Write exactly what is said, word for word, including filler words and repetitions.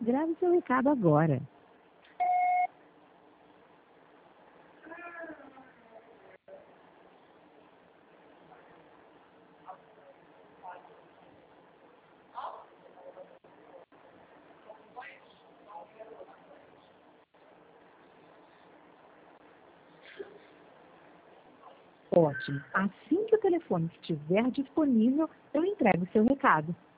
Grave seu recado agora. Ótimo. Assim que o telefone estiver disponível, eu entrego o seu recado.